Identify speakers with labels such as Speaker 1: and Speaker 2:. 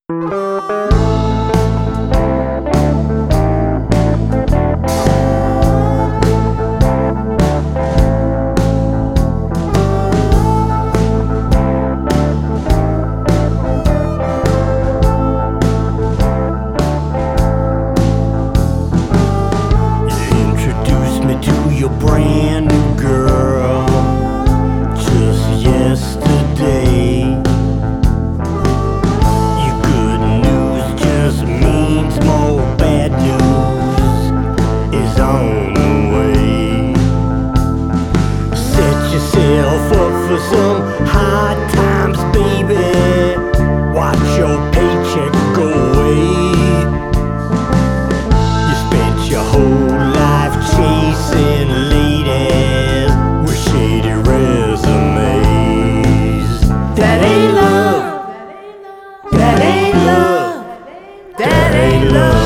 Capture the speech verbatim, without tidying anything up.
Speaker 1: Your brand new girl just yesterday. Your good news just means more bad news is on the way. Set yourself up for some hard times, baby. Watch your paycheck go away. You spent your whole life chasing ladies with shady resumes. That ain't love. That ain't love. That ain't love.